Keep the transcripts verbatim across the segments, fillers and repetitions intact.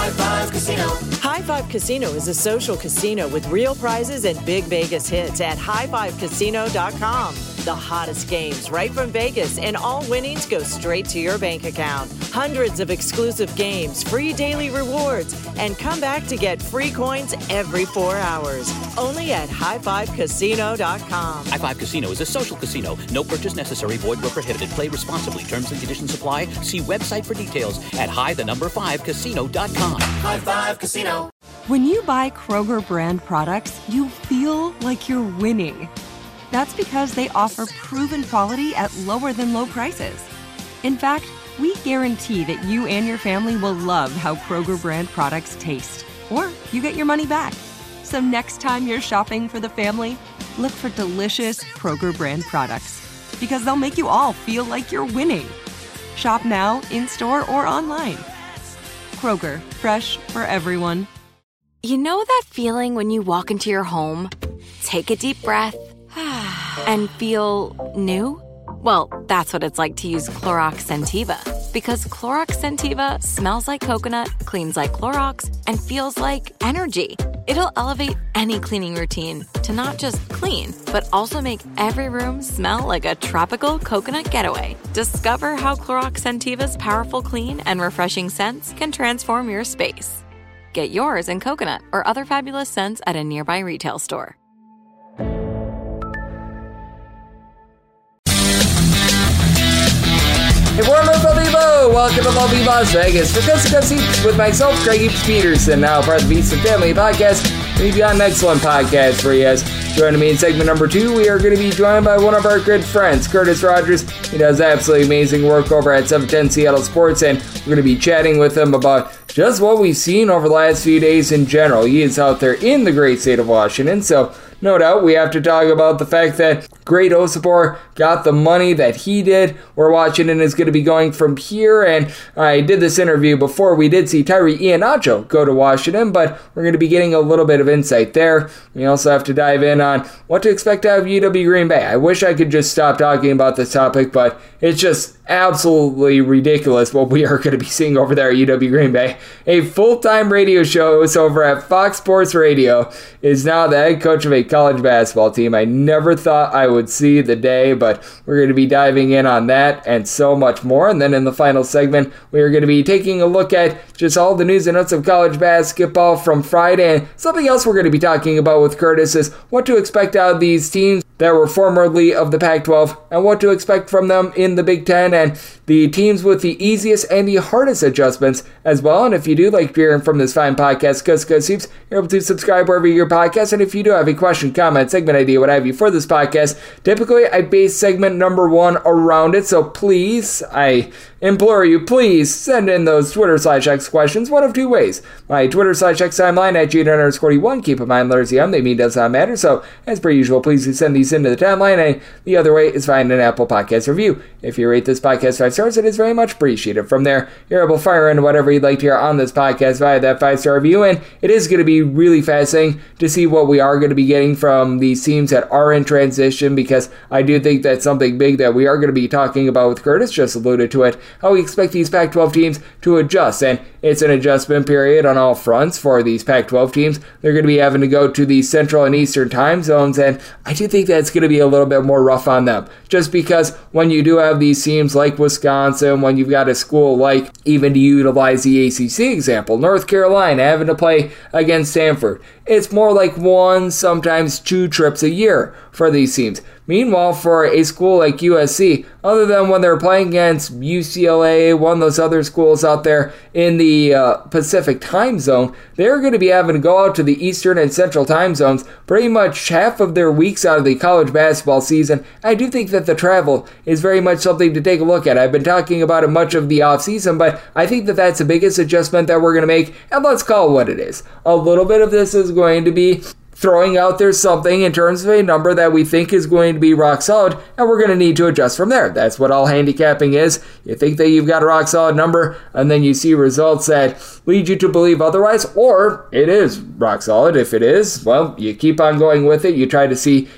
High Five Casino. High Five Casino is a social casino with real prizes and big Vegas hits at high five casino dot com. The hottest games right from Vegas, and all winnings go straight to your bank account. Hundreds of exclusive games, free daily rewards, and come back to get free coins every four hours. Only at high five casino dot com. High Five Casino is a social casino. No purchase necessary. Void where prohibited. Play responsibly. Terms and conditions apply. See website for details at high the number five casino dot com. High Five Casino. When you buy Kroger brand products, you feel like you're winning. That's because they offer proven quality at lower than low prices. In fact, we guarantee that you and your family will love how Kroger brand products taste, or you get your money back. So next time you're shopping for the family, look for delicious Kroger brand products, because they'll make you all feel like you're winning. Shop now, in-store, or online. Kroger, fresh for everyone. You know that feeling when you walk into your home, take a deep breath, and feel new? Well, that's what it's like to use Clorox Scentiva. Because Clorox Scentiva smells like coconut, cleans like Clorox, and feels like energy. It'll elevate any cleaning routine to not just clean, but also make every room smell like a tropical coconut getaway. Discover how Clorox Scentiva's powerful clean and refreshing scents can transform your space. Get yours in coconut or other fabulous scents at a nearby retail store. Hey, warm up, Vivo! Welcome to lovely Las Vegas for Coast to Coast Seats with myself, Craig Eaps Peterson, now part of the Beast and Family podcast. We've got an excellent podcast for you guys. Joining me in segment number two, we are going to be joined by one of our good friends, Curtis Rogers. He does absolutely amazing work over at seven ten Seattle Sports, and we're going to be chatting with him about just what we've seen over the last few days in general. He is out there in the great state of Washington, so no doubt we have to talk about the fact that Great Osipor got the money that he did, where Washington is going to be going from here. And I did this interview before we did see Tyree Iheanacho go to Washington, but we're going to be getting a little bit of insight there. We also have to dive in on what to expect out of U W Green Bay. I wish I could just stop talking about this topic, but it's just absolutely ridiculous what we are going to be seeing over there at U W Green Bay. A full-time radio show host over at Fox Sports Radio is now the head coach of a college basketball team. I never thought I would see the day, but we're going to be diving in on that and so much more. And then in the final segment, we are going to be taking a look at just all the news and notes of college basketball from Friday. And something else we're going to be talking about with Curtis is what to expect out of these teams that were formerly of the Pac twelve and what to expect from them in the Big Ten, and the teams with the easiest and the hardest adjustments as well. And if you do like hearing from this fine podcast, Coast to Coast Seeps, you're able to subscribe wherever you get your podcast. And if you do have a question, comment, segment idea, what have you for this podcast, typically I base segment number one around it. So please, I implore you, please send in those Twitter slash X questions one of two ways. My Twitter slash X timeline at G underscore one. Keep in mind, letters M, they mean does not matter. So as per usual, please do send these into the timeline. And the other way is find an Apple Podcast review. If you rate this podcast five stars, it is very much appreciated. From there, you're able to fire in whatever you'd like to hear on this podcast via that five-star review. And it is going to be really fascinating to see what we are going to be getting from these teams that are in transition, because I do think that's something big that we are going to be talking about with Curtis, just alluded to it, how we expect these Pac twelve teams to adjust. And it's an adjustment period on all fronts for these Pac twelve teams. They're going to be having to go to the Central and Eastern time zones, and I do think that's going to be a little bit more rough on them, just because when you do have these teams like Wisconsin, when you've got a school like, even to utilize the A C C example, North Carolina having to play against Stanford, it's more like one, sometimes two trips a year for these teams. Meanwhile, for a school like U S C, other than when they're playing against U C L A, one of those other schools out there in the uh, Pacific time zone, they're going to be having to go out to the Eastern and Central time zones pretty much half of their weeks out of the college basketball season. I do think that the travel is very much something to take a look at. I've been talking about it much of the offseason, but I think that that's the biggest adjustment that we're going to make, and let's call it what it is. A little bit of this is going to be throwing out there something in terms of a number that we think is going to be rock solid, and we're going to need to adjust from there. That's what all handicapping is. You think that you've got a rock solid number, and then you see results that lead you to believe otherwise, or it is rock solid. If it is, well, you keep on going with it. You try to see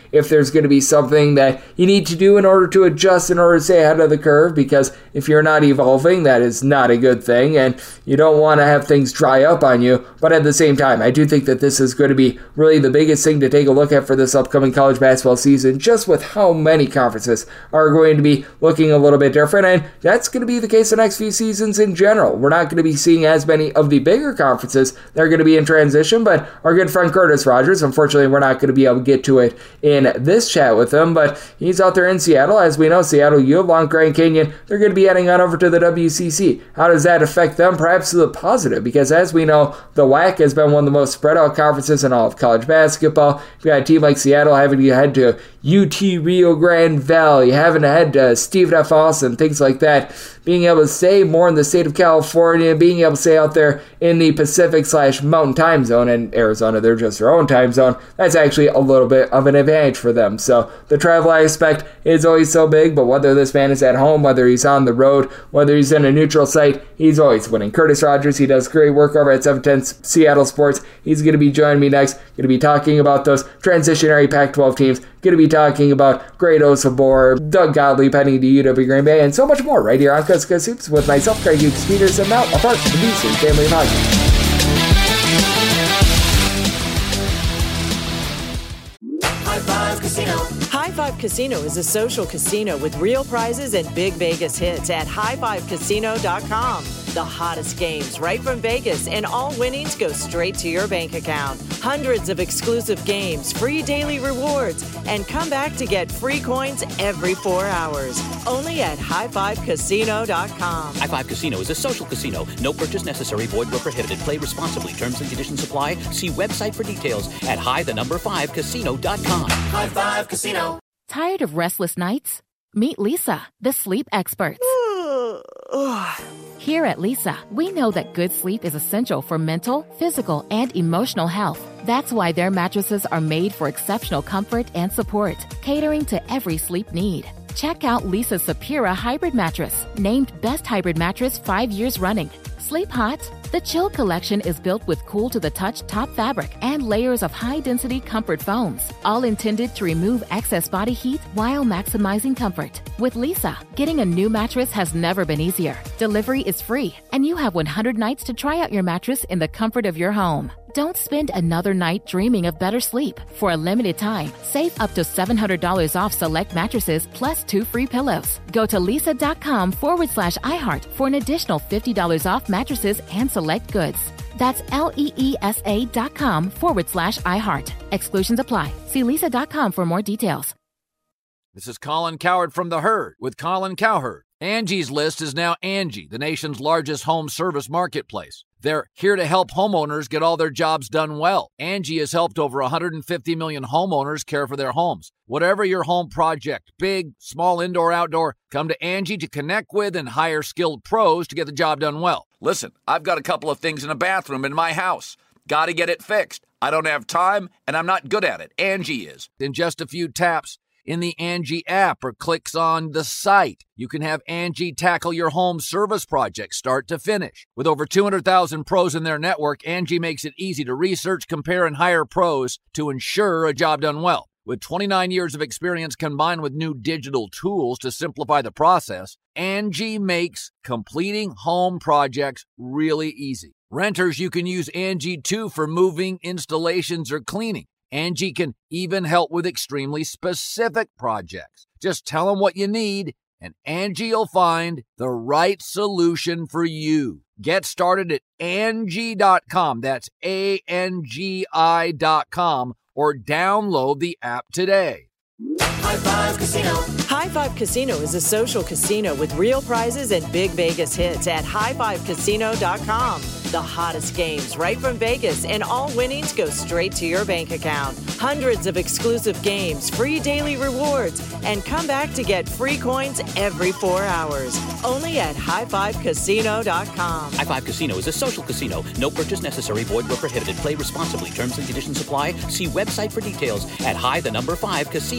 if there's going to be something that you need to do in order to adjust, in order to stay ahead of the curve, because if you're not evolving, that is not a good thing, and you don't want to have things dry up on you. But at the same time, I do think that this is going to be really the biggest thing to take a look at for this upcoming college basketball season, just with how many conferences are going to be looking a little bit different, and that's going to be the case the next few seasons in general. We're not going to be seeing as many of the bigger conferences that are going to be in transition, but our good friend Curtis Rogers, unfortunately, we're not going to be able to get to it in this chat with him, but he's out there in Seattle. As we know, Seattle U along Grand Canyon, they're going to be heading on over to the W C C. How does that affect them? Perhaps to the positive, because as we know, the W A C has been one of the most spread out conferences in all of college basketball. You've got a team like Seattle having to head to U T Rio Grande Valley, having to head to Stephen F. Austin, things like that. Being able to stay more in the state of California, being able to stay out there in the Pacific slash Mountain time zone, and Arizona, they're just their own time zone. That's actually a little bit of an advantage for them. So the travel aspect is always so big, but whether this man is at home, whether he's on the road, whether he's in a neutral site, he's always winning. Curtis Rogers, he does great work over at seven ten Seattle Sports. He's going to be joining me next, going to be talking about those transitionary Pac twelve teams, going to be talking about Great Osabor, Doug Gottlieb heading to U W Green Bay, and so much more right here on Coast to Coast Hoops with myself, Craig Hughes Peterson, now a part of the Beasley Family Podcast. High Five Casino. High Five Casino is a social casino with real prizes and big Vegas hits at high five casino dot com. The hottest games right from Vegas, and all winnings go straight to your bank account. Hundreds of exclusive games, free daily rewards, and come back to get free coins every four hours. Only at high five casino dot com. High Five Casino is a social casino. No purchase necessary. Void where prohibited. Play responsibly. Terms and conditions apply. See website for details at high the number five casino dot com. High Five Casino. Tired of restless nights? Meet Lisa, the sleep experts. Here at Lisa, we know that good sleep is essential for mental, physical, and emotional health. That's why their mattresses are made for exceptional comfort and support, catering to every sleep need. Check out Lisa's Sapira Hybrid Mattress, named Best Hybrid Mattress five years running. Sleep hot? The Chill Collection is built with cool-to-the-touch top fabric and layers of high-density comfort foams, all intended to remove excess body heat while maximizing comfort. With Lisa, getting a new mattress has never been easier. Delivery is free, and you have one hundred nights to try out your mattress in the comfort of your home. Don't spend another night dreaming of better sleep. For a limited time, save up to seven hundred dollars off select mattresses plus two free pillows. Go to lisa.com forward slash iHeart for an additional fifty dollars off mattresses and select goods. That's L-E-E-S-A dot com forward slash iHeart. Exclusions apply. See lisa dot com for more details. This is Colin Cowherd from The Herd with Colin Cowherd. Angie's List is now Angie, the nation's largest home service marketplace. They're here to help homeowners get all their jobs done well. Angie has helped over one hundred fifty million homeowners care for their homes. Whatever your home project, big, small, indoor, outdoor, come to Angie to connect with and hire skilled pros to get the job done well. Listen, I've got a couple of things in a bathroom in my house. Got to get it fixed. I don't have time, and I'm not good at it. Angie is. In just a few taps in the Angie app or clicks on the site, you can have Angie tackle your home service project start to finish. With over two hundred thousand pros in their network, Angie makes it easy to research, compare, and hire pros to ensure a job done well. With twenty-nine years of experience combined with new digital tools to simplify the process, Angie makes completing home projects really easy. Renters, you can use Angie too for moving, installations, or cleaning. Angie can even help with extremely specific projects. Just tell them what you need, and Angie will find the right solution for you. Get started at Angie dot com. That's A N G I dot com, or download the app today. High Five Casino. High Five Casino is a social casino with real prizes and big Vegas hits at high five casino dot com. The hottest games right from Vegas, and all winnings go straight to your bank account. Hundreds of exclusive games, free daily rewards, and come back to get free coins every four hours. Only at high five casino dot com. High Five Casino is a social casino. No purchase necessary. Void where prohibited. Play responsibly. Terms and conditions apply. See website for details at high the number five casino dot com.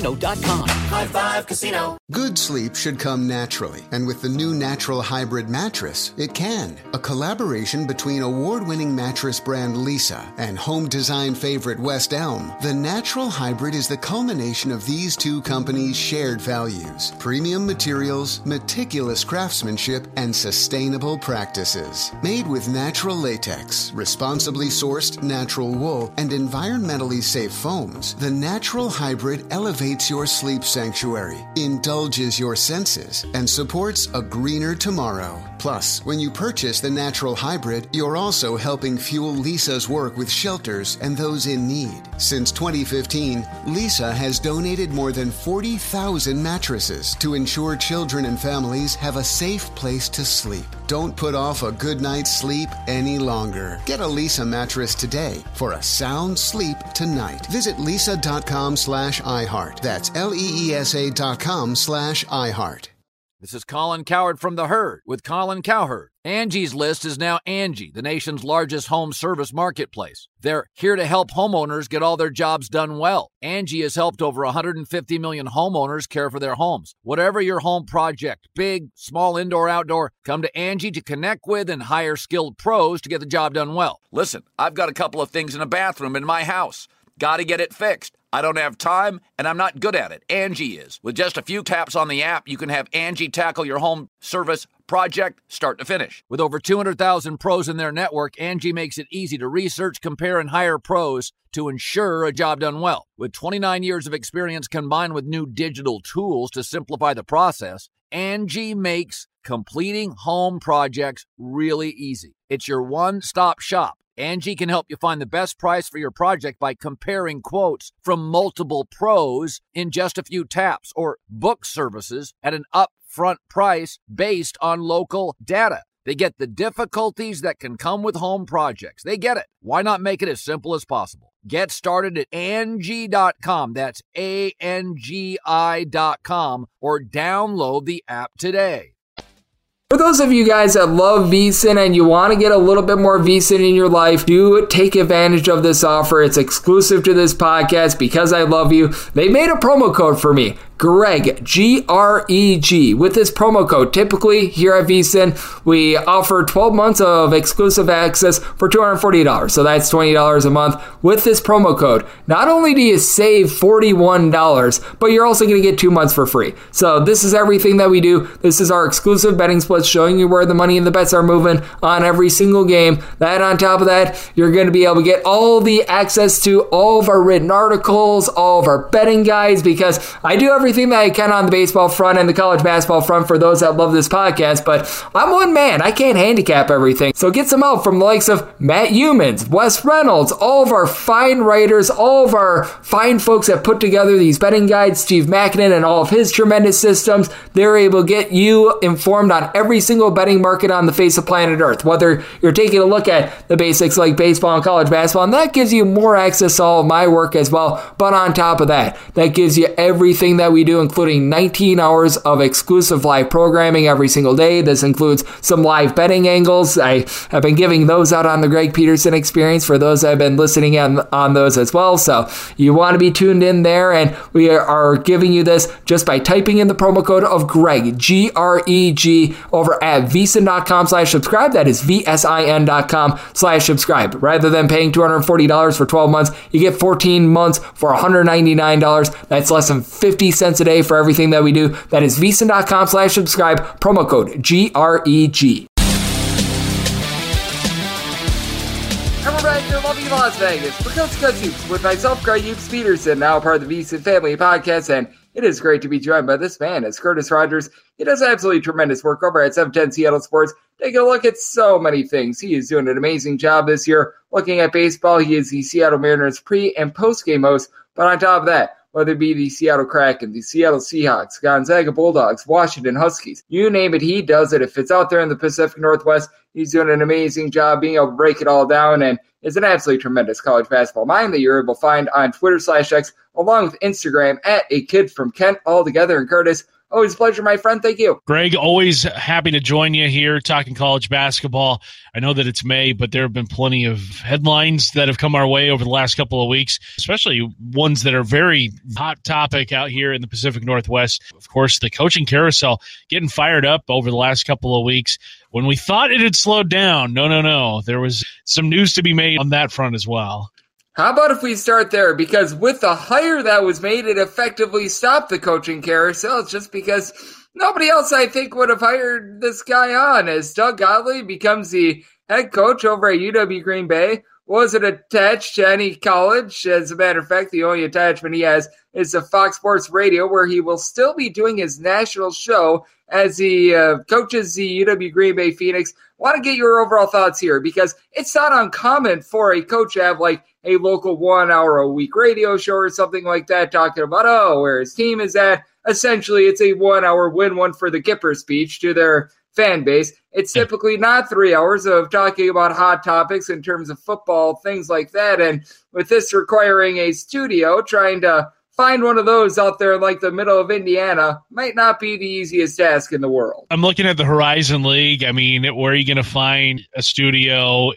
com. High Five Casino. Good sleep should come naturally, and with the new Natural Hybrid mattress, it can. A collaboration between award-winning mattress brand Leesa and home design favorite West Elm, the Natural Hybrid is the culmination of these two companies' shared values: premium materials, meticulous craftsmanship, and sustainable practices. Made with natural latex, responsibly sourced natural wool, and environmentally safe foams, the Natural Hybrid elevates your sleep sanctuary, indulges your senses, and supports a greener tomorrow. Plus, when you purchase the Natural Hybrid, you're also helping fuel Leesa's work with shelters and those in need. Since twenty fifteen, Leesa has donated more than forty thousand mattresses to ensure children and families have a safe place to sleep. Don't put off a good night's sleep any longer. Get a Leesa mattress today for a sound sleep tonight. Visit leesa.com slash iHeart. That's L-E-E-S-A dot com slash iHeart. This is Colin Cowherd from The Herd with Colin Cowherd. Angie's List is now Angie, the nation's largest home service marketplace. They're here to help homeowners get all their jobs done well. Angie has helped over one hundred fifty million homeowners care for their homes. Whatever your home project, big, small, indoor, outdoor, come to Angie to connect with and hire skilled pros to get the job done well. Listen, I've got a couple of things in a bathroom in my house. Got to get it fixed. I don't have time, and I'm not good at it. Angie is. With just a few taps on the app, you can have Angie tackle your home service project start to finish. With over two hundred thousand pros in their network, Angie makes it easy to research, compare, and hire pros to ensure a job done well. With twenty-nine years of experience combined with new digital tools to simplify the process, Angie makes completing home projects really easy. It's your one-stop shop. Angie can help you find the best price for your project by comparing quotes from multiple pros in just a few taps, or book services at an upfront price based on local data. They get the difficulties that can come with home projects. They get it. Why not make it as simple as possible? Get started at Angie dot com. That's A N G I dot com, or download the app today. For those of you guys that love VSiN and you want to get a little bit more VSiN in your life, do take advantage of this offer. It's exclusive to this podcast because I love you. They made a promo code for me. Greg, G R E G. With this promo code, typically here at VSiN, we offer twelve months of exclusive access for two hundred forty dollars. So that's twenty dollars a month. With this promo code, not only do you save forty-one dollars, but you're also going to get two months for free. So this is everything that we do. This is our exclusive betting splits showing you where the money and the bets are moving on every single game. That on top of that, you're going to be able to get all the access to all of our written articles, all of our betting guides, because I do everything Everything that I can on the baseball front and the college basketball front for those that love this podcast, but I'm one man. I can't handicap everything. So get some help from the likes of Matt Humans, Wes Reynolds, all of our fine writers, all of our fine folks that put together these betting guides, Steve Mackinnon and all of his tremendous systems. They're able to get you informed on every single betting market on the face of planet Earth, whether you're taking a look at the basics like baseball and college basketball, and that gives you more access to all of my work as well. But on top of that, that gives you everything that we do, including nineteen hours of exclusive live programming every single day. This includes some live betting angles. I have been giving those out on the Greg Peterson Experience for those that have been listening on, on those as well. So you want to be tuned in there, and we are giving you this just by typing in the promo code of Greg, G R E G, over at VSiN.com slash subscribe. That is V-S-I-N dot com slash subscribe. Rather than paying two hundred forty dollars for twelve months, you get fourteen months for one hundred ninety-nine dollars. That's less than fifty cents a day for everything that we do. That is VSiN.com slash subscribe, promo code G R E G. And we're back here in lovely Las Vegas for Coast to Coast Hoops with myself, Greg Hoops Peterson, now part of the VSiN Family Podcast, and it is great to be joined by this man, as Curtis Rogers. He does absolutely tremendous work over at seven ten Seattle Sports. Taking a look at so many things. He is doing an amazing job this year. Looking at baseball, he is the Seattle Mariners pre- and post-game host, but on top of that, whether it be the Seattle Kraken, the Seattle Seahawks, Gonzaga Bulldogs, Washington Huskies, you name it, he does it. If it's out there in the Pacific Northwest, he's doing an amazing job being able to break it all down, and is an absolutely tremendous college basketball mind that you're able to find on Twitter slash X, along with Instagram at A Kid From Kent, all together. And Curtis, Always a pleasure, my friend. Thank you. Greg, always happy to join you here talking college basketball. I know that it's May, but there have been plenty of headlines that have come our way over the last couple of weeks, especially ones that are very hot topic out here in the Pacific Northwest. Of course, the coaching carousel getting fired up over the last couple of weeks. When we thought it had slowed down, no, no, no. There was some news to be made on that front as well. How about if we start there? Because with the hire that was made, it effectively stopped the coaching carousel. It's just because nobody else, I think, would have hired this guy on, as Doug Gottlieb becomes the head coach over at U W Green Bay. Wasn't attached to any college. As a matter of fact, the only attachment he has is to Fox Sports Radio, where he will still be doing his national show as he uh, coaches the U W Green Bay Phoenix. Want to get your overall thoughts here, because it's not uncommon for a coach to have like a local one-hour-a-week radio show or something like that, talking about, oh, where his team is at. Essentially, it's a one-hour win one for the Gipper speech to their fan base. It's typically not three hours of talking about hot topics in terms of football, things like that. And with this requiring a studio, trying to find one of those out there in like the middle of Indiana might not be the easiest task in the world. I'm looking at the Horizon League. I mean, where are you going to find a studio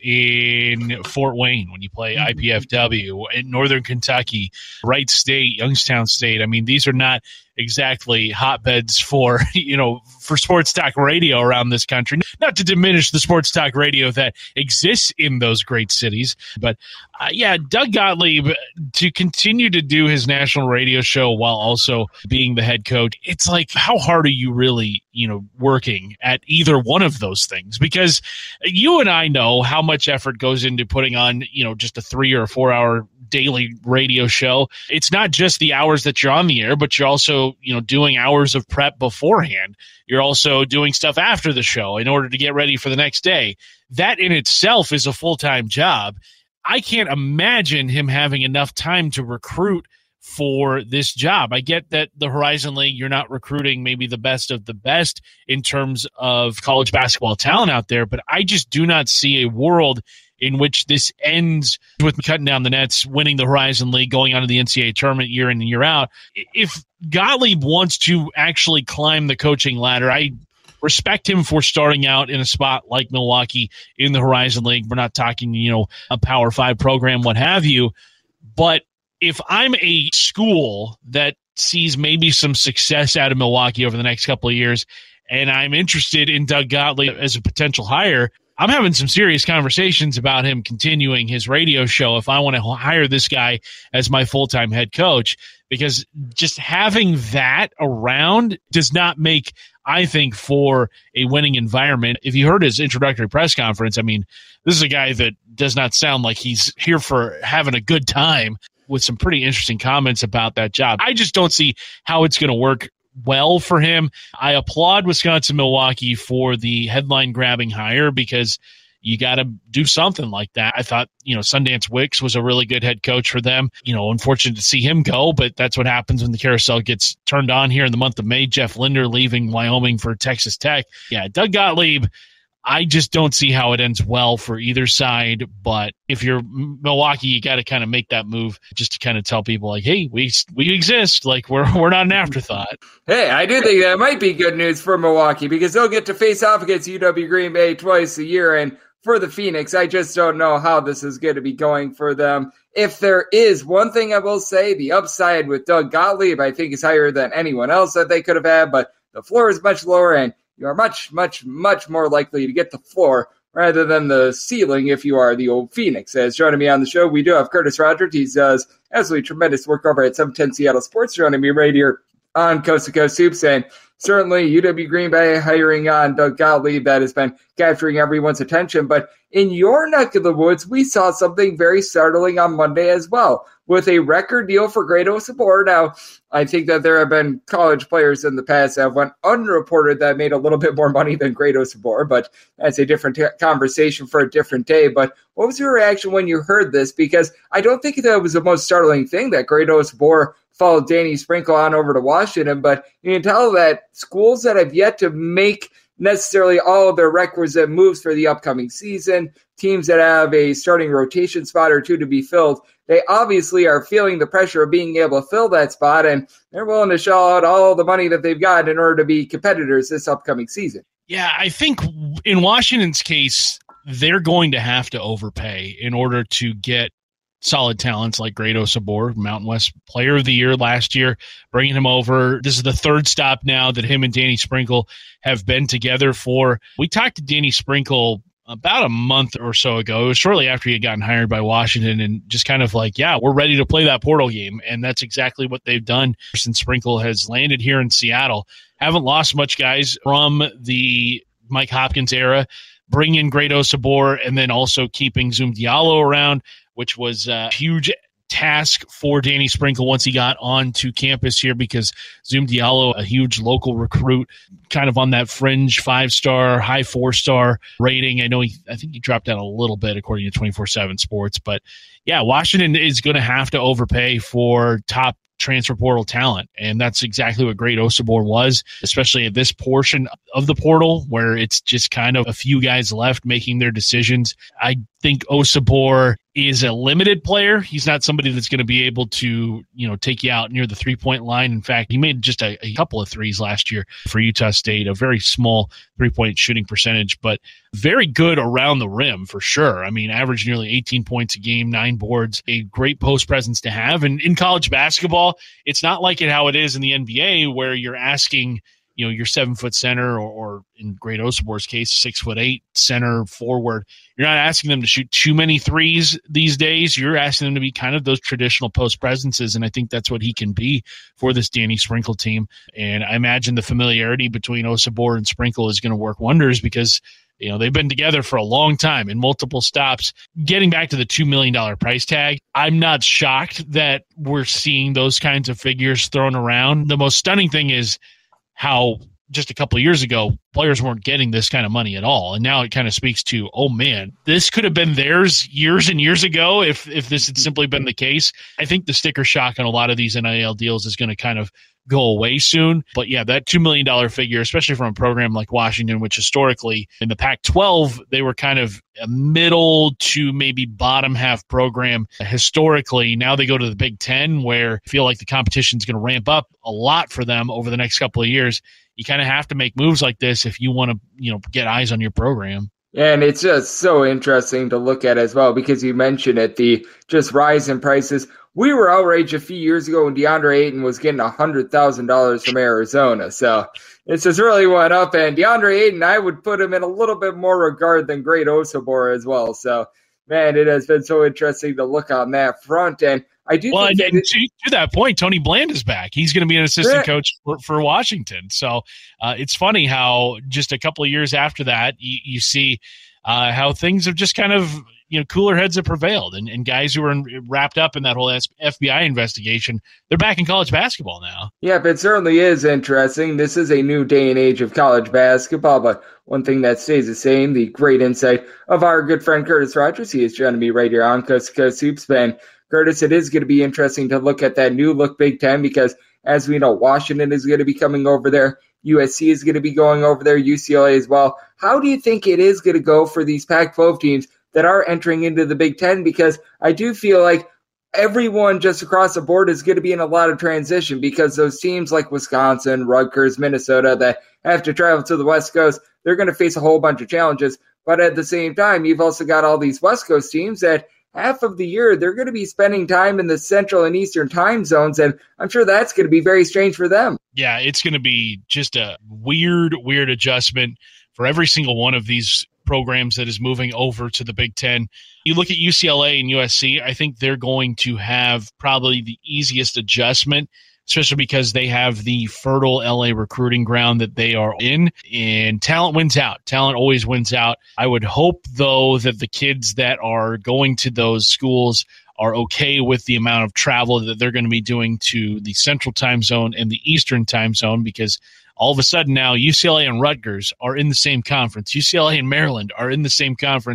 in Fort Wayne when you play I P F W, in Northern Kentucky, Wright State, Youngstown State? I mean, these are not exactly hotbeds for, you know, for sports talk radio around this country. Not to diminish the sports talk radio that exists in those great cities, but uh, yeah, Doug Gottlieb, to continue to do his national radio show while also being the head coach, it's like, how hard are you really, you know, working at either one of those things? Because you and I know how much effort goes into putting on, you know, just a three or a four hour daily radio show. It's not just the hours that you're on the air, but you're also, you know, doing hours of prep beforehand. You're also doing stuff after the show in order to get ready for the next day. That in itself is a full-time job. I can't imagine him having enough time to recruit for this job. I get that the Horizon League, you're not recruiting maybe the best of the best in terms of college basketball talent out there, but I just do not see a world in which this ends with cutting down the nets, winning the Horizon League, going on to the N C double A tournament year in and year out. If Gottlieb wants to actually climb the coaching ladder, I respect him for starting out in a spot like Milwaukee in the Horizon League. We're not talking, you know, a Power Five program, what have you. But if I'm a school that sees maybe some success out of Milwaukee over the next couple of years, and I'm interested in Doug Gottlieb as a potential hire, I'm having some serious conversations about him continuing his radio show if I want to hire this guy as my full-time head coach, because just having that around does not make, I think, for a winning environment. If you heard his introductory press conference, I mean, this is a guy that does not sound like he's here for having a good time, with some pretty interesting comments about that job. I just don't see how it's going to work well for him. I applaud Wisconsin-Milwaukee for the headline-grabbing hire, because you got to do something like that. I thought, you know, Sundance Wicks was a really good head coach for them. You know, unfortunate to see him go, but that's what happens when the carousel gets turned on here in the month of May. Jeff Linder leaving Wyoming for Texas Tech. Yeah, Doug Gottlieb, I just don't see how it ends well for either side. But if you're Milwaukee, you got to kind of make that move just to kind of tell people like, hey, we we exist. Like, we're we're not an afterthought. Hey, I do think that might be good news for Milwaukee, because they'll get to face off against U W Green Bay twice a year. And for the Phoenix, I just don't know how this is going to be going for them. If there is one thing I will say, the upside with Doug Gottlieb, I think, is higher than anyone else that they could have had, but the floor is much lower, and you are much, much, much more likely to get the floor rather than the ceiling if you are the old Phoenix. As joining me on the show, we do have Curtis Rogers. He does absolutely tremendous work over at seven ten Seattle Sports, joining me right here on Coast to Coast Hoops. And certainly U W Green Bay hiring on Doug Gottlieb, that has been capturing everyone's attention. But in your neck of the woods, we saw something very startling on Monday as well, with a record deal for Grado Sabor. Now, I think that there have been college players in the past that went unreported that made a little bit more money than Grado Sabor, but that's a different t- conversation for a different day. But what was your reaction when you heard this? Because I don't think that was the most startling thing that Grado Sabor followed Danny Sprinkle on over to Washington, but you can tell that schools that have yet to make necessarily all of their requisite moves for the upcoming season. Teams that have a starting rotation spot or two to be filled, they obviously are feeling the pressure of being able to fill that spot, and they're willing to shell out all the money that they've got in order to be competitors this upcoming season. Yeah, I think in Washington's case, they're going to have to overpay in order to get solid talents like Grado Sabor, Mountain West Player of the Year last year, bringing him over. This is the third stop now that him and Danny Sprinkle have been together for. We talked to Danny Sprinkle about a month or so ago. It was shortly after he had gotten hired by Washington, and just kind of like, yeah, we're ready to play that portal game. And that's exactly what they've done since Sprinkle has landed here in Seattle. Haven't lost much guys from the Mike Hopkins era. Bring in Grado Sabor, and then also keeping Zoom Diallo around, which was a huge task for Danny Sprinkle once he got onto campus here, because Zoom Diallo, a huge local recruit, kind of on that fringe five-star, high four-star rating. I know he, I think he dropped out a little bit according to twenty-four seven Sports, but yeah, Washington is going to have to overpay for top transfer portal talent, and that's exactly what Grado Sabor was, especially at this portion of the portal where it's just kind of a few guys left making their decisions. I think Osabor is a limited player. He's not somebody that's going to be able to, you know, take you out near the three-point line. In fact, he made just a, a couple of threes last year for Utah State, a very small three-point shooting percentage, but very good around the rim for sure. I mean, averaged nearly eighteen points a game, nine boards, a great post presence to have. And in college basketball, it's not like it how it is in the N B A where you're asking, you know, your seven foot center, or, or in Grado Sabor's case, six foot eight center forward. You're not asking them to shoot too many threes these days. You're asking them to be kind of those traditional post presences. And I think that's what he can be for this Danny Sprinkle team. And I imagine the familiarity between Osabor and Sprinkle is going to work wonders, because, you know, they've been together for a long time in multiple stops. Getting back to the two million dollars price tag, I'm not shocked that we're seeing those kinds of figures thrown around. The most stunning thing is how just a couple of years ago, players weren't getting this kind of money at all. And now it kind of speaks to, oh man, this could have been theirs years and years ago if if this had simply been the case. I think the sticker shock on a lot of these N I L deals is going to kind of go away soon. But yeah, that two million dollars figure, especially from a program like Washington, which historically in the Pac twelve, they were kind of a middle to maybe bottom half program historically. Now they go to the Big Ten, where I feel like the competition is going to ramp up a lot for them over the next couple of years. You kind of have to make moves like this if you want to, you know, get eyes on your program. And it's just so interesting to look at as well, because you mentioned it, the just rise in prices. We were outraged a few years ago when DeAndre Ayton was getting one hundred thousand dollars from Arizona. So it's just really went up. And DeAndre Ayton, I would put him in a little bit more regard than Great Osabor as well. So, man, it has been so interesting to look on that front. And I do well, think and, that and to, to that point, Tony Bland is back. He's going to be an assistant yeah. coach for, for Washington. So uh, it's funny how just a couple of years after that, you, you see uh, how things have just kind of, you know, cooler heads have prevailed, and, and guys who were in, wrapped up in that whole F B I investigation, they're back in college basketball now. Yeah, it certainly is interesting. This is a new day and age of college basketball, but one thing that stays the same, the great insight of our good friend Curtis Rogers. He is joining me right here on Coast to Coast Hoops. Man, Curtis, it is going to be interesting to look at that new look Big Ten, because as we know, Washington is going to be coming over there. U S C is going to be going over there, U C L A as well. How do you think it is going to go for these Pac twelve teams that are entering into the Big Ten? Because I do feel like everyone just across the board is going to be in a lot of transition, because those teams like Wisconsin, Rutgers, Minnesota that have to travel to the West Coast, they're going to face a whole bunch of challenges. But at the same time, you've also got all these West Coast teams that half of the year they're going to be spending time in the Central and Eastern time zones, and I'm sure that's going to be very strange for them. Yeah, it's going to be just a weird, weird adjustment for every single one of these programs that is moving over to the Big Ten. You look at U C L A and U S C, I think they're going to have probably the easiest adjustment, especially because they have the fertile L A recruiting ground that they are in, and talent wins out. Talent always wins out. I would hope, though, that the kids that are going to those schools are okay with the amount of travel that they're going to be doing to the Central time zone and the Eastern time zone, because all of a sudden now U C L A and Rutgers are in the same conference. U C L A and Maryland are in the same conference.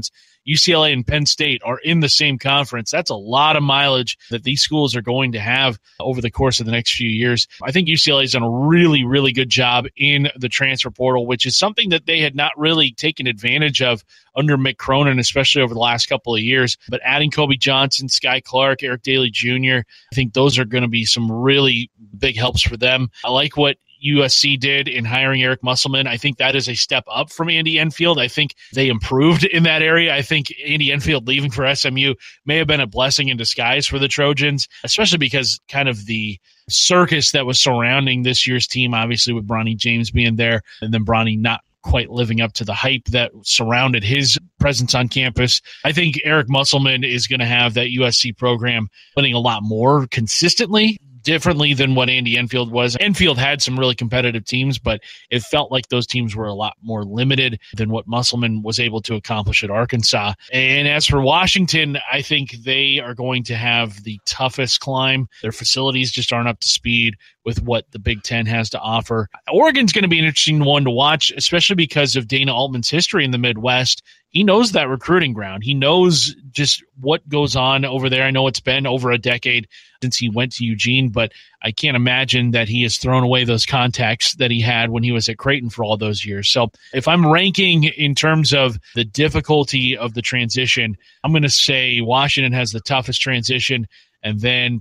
U C L A and Penn State are in the same conference. That's a lot of mileage that these schools are going to have over the course of the next few years. I think U C L A has done a really, really good job in the transfer portal, which is something that they had not really taken advantage of under Mick Cronin, especially over the last couple of years. But adding Kobe Johnson, Sky Clark, Eric Daly Junior, I think those are going to be some really big helps for them. I like what U S C did in hiring Eric Musselman. I think that is a step up from Andy Enfield. I think they improved in that area. I think Andy Enfield leaving for S M U may have been a blessing in disguise for the Trojans, especially because kind of the circus that was surrounding this year's team, obviously with Bronny James being there, and then Bronny not quite living up to the hype that surrounded his presence on campus. I think Eric Musselman is going to have that U S C program winning a lot more consistently, differently than what Andy Enfield was. Enfield had some really competitive teams, but it felt like those teams were a lot more limited than what Musselman was able to accomplish at Arkansas. And as for Washington, I think they are going to have the toughest climb. Their facilities just aren't up to speed with what the Big Ten has to offer. Oregon's going to be an interesting one to watch, especially because of Dana Altman's history in the Midwest. He knows that recruiting ground. He knows just what goes on over there. I know it's been over a decade since he went to Eugene, but I can't imagine that he has thrown away those contacts that he had when he was at Creighton for all those years. So if I'm ranking in terms of the difficulty of the transition, I'm going to say Washington has the toughest transition, and then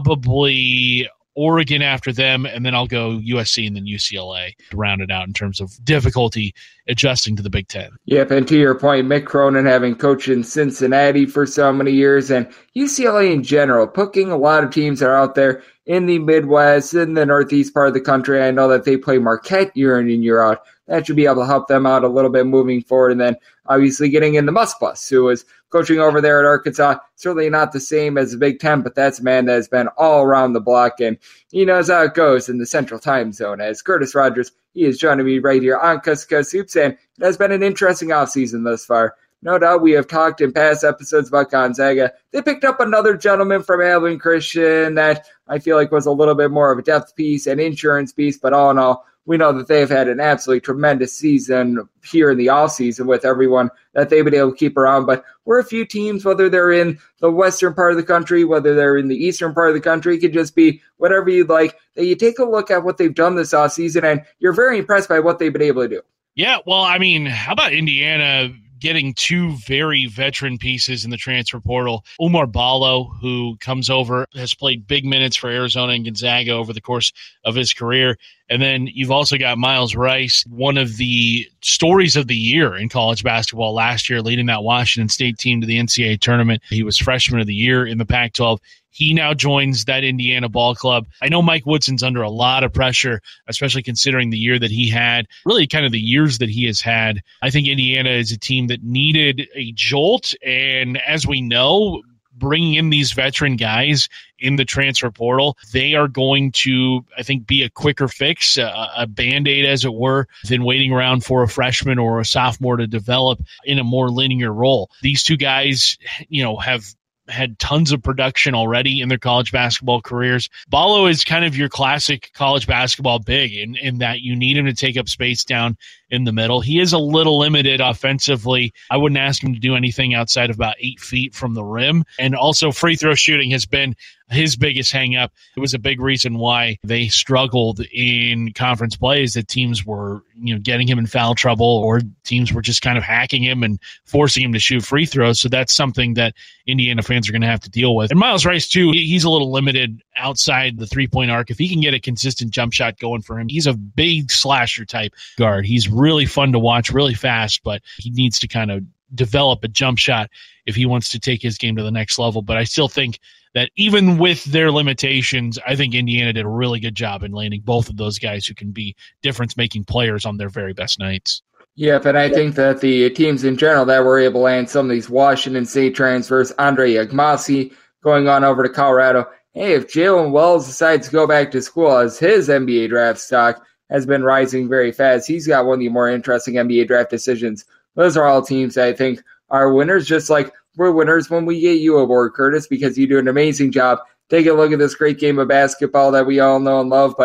probably Oregon after them, and then I'll go U S C and then U C L A to round it out in terms of difficulty adjusting to the Big Ten. Yep, and to your point, Mick Cronin having coached in Cincinnati for so many years, and U C L A in general, picking a lot of teams that are out there in the Midwest, in the Northeast part of the country. I know that they play Marquette year in and year out. That should be able to help them out a little bit moving forward. And then obviously getting in the Musbus, who was coaching over there at Arkansas. Certainly not the same as the Big Ten, but that's a man that has been all around the block, and he knows how it goes in the Central Time Zone. As Curtis Rogers, he is joining me right here on Cuss Cuss Hoops, and it has been an interesting offseason thus far. No doubt we have talked in past episodes about Gonzaga. They picked up another gentleman from Abilene Christian that I feel like was a little bit more of a depth piece and insurance piece, but all in all, we know that they've had an absolutely tremendous season here in the offseason with everyone that they've been able to keep around. But we're a few teams, whether they're in the western part of the country, whether they're in the eastern part of the country, it could just be whatever you'd like, that you take a look at what they've done this offseason, and you're very impressed by what they've been able to do. Yeah, well, I mean, how about Indiana getting two very veteran pieces in the transfer portal? Oumar Ballo, who comes over, has played big minutes for Arizona and Gonzaga over the course of his career. And then you've also got Miles Rice, one of the stories of the year in college basketball last year, leading that Washington State team to the N C double A tournament. He was freshman of the year in the Pac twelve. He now joins that Indiana ball club. I know Mike Woodson's under a lot of pressure, especially considering the year that he had, really kind of the years that he has had. I think Indiana is a team that needed a jolt, and as we know, bringing in these veteran guys in the transfer portal, they are going to, I think, be a quicker fix, a, a Band-Aid, as it were, than waiting around for a freshman or a sophomore to develop in a more linear role. These two guys, you know, have had tons of production already in their college basketball careers. Ballo is kind of your classic college basketball big in, in that you need him to take up space down in the middle. He is a little limited offensively. I wouldn't ask him to do anything outside of about eight feet from the rim. And also free throw shooting has been his biggest hang up. It was a big reason why they struggled in conference play, is that teams were, you know, getting him in foul trouble, or teams were just kind of hacking him and forcing him to shoot free throws. So that's something that Indiana fans are going to have to deal with. And Miles Rice, too, he's a little limited outside the three-point arc. If he can get a consistent jump shot going for him, he's a big slasher type guard. He's really fun to watch, really fast, but he needs to kind of develop a jump shot if he wants to take his game to the next level. But I still think that even with their limitations, I think Indiana did a really good job in landing both of those guys who can be difference-making players on their very best nights. Yep, and I think that the teams in general that were able to land some of these Washington State transfers, Andre Agmasi going on over to Colorado. Hey, if Jalen Wells decides to go back to school, as his N B A draft stock has been rising very fast, he's got one of the more interesting N B A draft decisions. Those are all teams that I think are winners, just like we're winners when we get you aboard, Curtis, because you do an amazing job. Take a look at this great game of basketball that we all know and love, but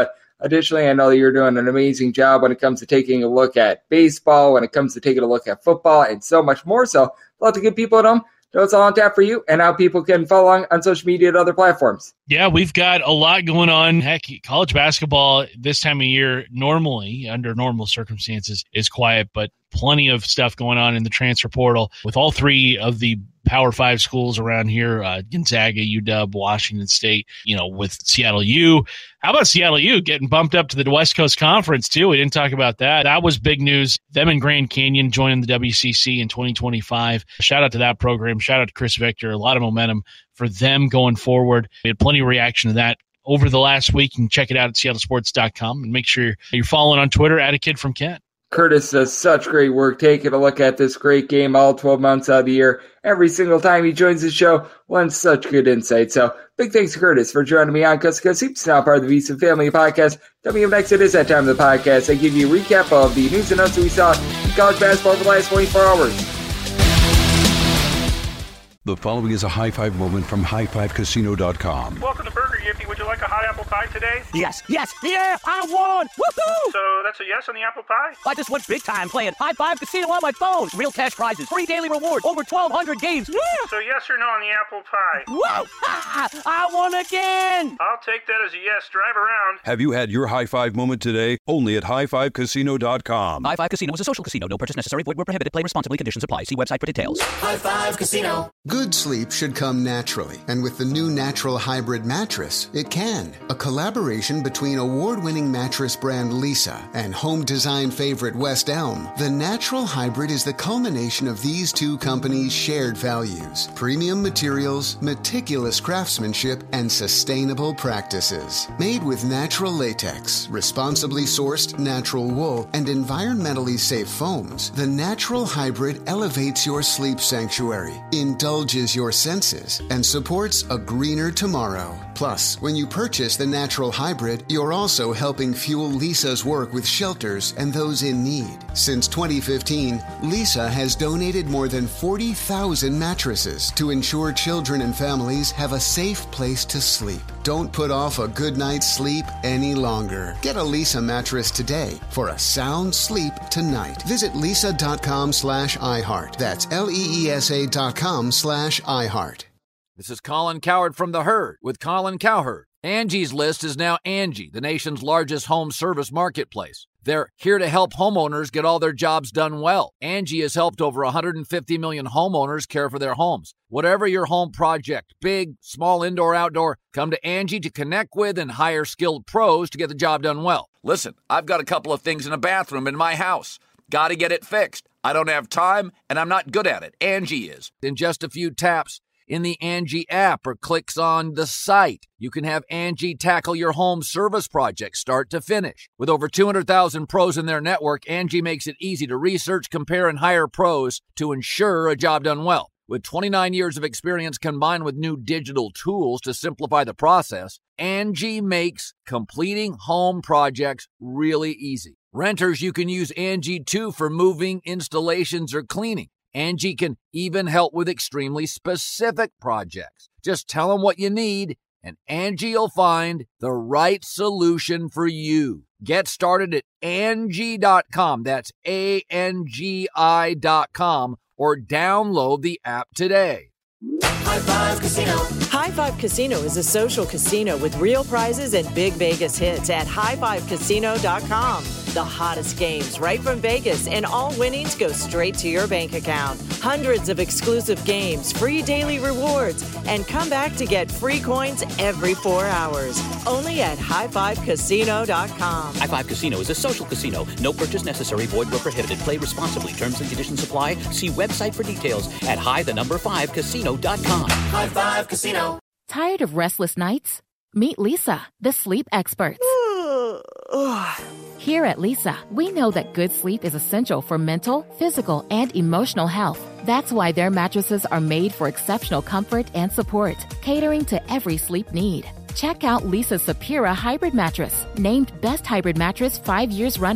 Additionally, I know that you're doing an amazing job when it comes to taking a look at baseball, when it comes to taking a look at football, and so much more. So I'd love to get people at home know what's all on tap for you and how people can follow along on social media and other platforms. Yeah, we've got a lot going on. Heck, college basketball this time of year, normally, under normal circumstances, is quiet, but plenty of stuff going on in the transfer portal with all three of the Power Five schools around here, uh, Gonzaga, U W, Washington State, you know, with Seattle U. How about Seattle U getting bumped up to the West Coast Conference, too? We didn't talk about that. That was big news. Them and Grand Canyon joining the W C C in twenty twenty-five. Shout out to that program. Shout out to Chris Victor. A lot of momentum for them going forward. We had plenty of reaction to that over the last week. You can check it out at seattle sports dot com and make sure you're following on Twitter at a kid from Kent. Curtis does such great work taking a look at this great game all twelve months out of the year. Every single time he joins the show, one such good insight. So big thanks to Curtis for joining me on Coast to Coast Hoops, now part of the VSiN Family Podcast. Coming up next, it is that time of the podcast. I give you a recap of the news and notes that we saw in college basketball over the last twenty-four hours. The following is a high five moment from high five casino dot com. Welcome to Burger Yippee. Would you like a hot apple pie today? Yes, yes, yeah, I won! Woohoo! So that's a yes on the apple pie? I just went big time playing High Five Casino on my phone. Real cash prizes, free daily rewards, over twelve hundred games. Yeah! So yes or no on the apple pie? Whoa! Ha! I won again! I'll take that as a yes. Drive around. Have you had your high five moment today? Only at high five casino dot com. High Five Casino is a social casino. No purchase necessary. Void where prohibited. Play responsibly. Conditions apply. See website for details. High Five Casino. Good sleep should come naturally, and with the new Natural Hybrid mattress, it can. A collaboration between award-winning mattress brand Leesa and home design favorite West Elm, the Natural Hybrid is the culmination of these two companies' shared values: premium materials, meticulous craftsmanship, and sustainable practices. Made with natural latex, responsibly sourced natural wool, and environmentally safe foams, the Natural Hybrid elevates your sleep sanctuary, indulges your senses, and supports a greener tomorrow. Plus, when you purchase the Natural Hybrid, you're also helping fuel Leesa's work with shelters and those in need. Since twenty fifteen, Leesa has donated more than forty thousand mattresses to ensure children and families have a safe place to sleep. Don't put off a good night's sleep any longer. Get a Leesa mattress today for a sound sleep tonight. Visit leesa.com slash iHeart. That's L-E-E-S-A dot com slash iHeart. This is Colin Cowherd from The Herd with Colin Cowherd. Angie's List is now Angie, the nation's largest home service marketplace. They're here to help homeowners get all their jobs done well. Angie has helped over one hundred fifty million homeowners care for their homes. Whatever your home project, big, small, indoor, outdoor, come to Angie to connect with and hire skilled pros to get the job done well. Listen, I've got a couple of things in a bathroom in my house. Got to get it fixed. I don't have time, and I'm not good at it. Angie is. In just a few taps in the Angie app or clicks on the site, you can have Angie tackle your home service project start to finish. With over two hundred thousand pros in their network, Angie makes it easy to research, compare, and hire pros to ensure a job done well. With twenty-nine years of experience combined with new digital tools to simplify the process, Angie makes completing home projects really easy. Renters, you can use Angie too for moving, installations, or cleaning. Angie can even help with extremely specific projects. Just tell them what you need, and Angie will find the right solution for you. Get started at Angie dot com. That's A N G I dot com, or download the app today. High Five Casino. High Five Casino is a social casino with real prizes and big Vegas hits at high five casino dot com. The hottest games right from Vegas, and all winnings go straight to your bank account. Hundreds of exclusive games, free daily rewards, and come back to get free coins every four hours. Only at high five casino dot com. High Five Casino is a social casino. No purchase necessary. Void where prohibited. Play responsibly. Terms and conditions apply. See website for details at high the number five casino dot com. High Five Casino. Tired of restless nights? Meet Leesa, the sleep experts. Here at Leesa, we know that good sleep is essential for mental, physical, and emotional health. That's why their mattresses are made for exceptional comfort and support, catering to every sleep need. Check out Leesa's Sapira Hybrid Mattress, named Best Hybrid Mattress five years running.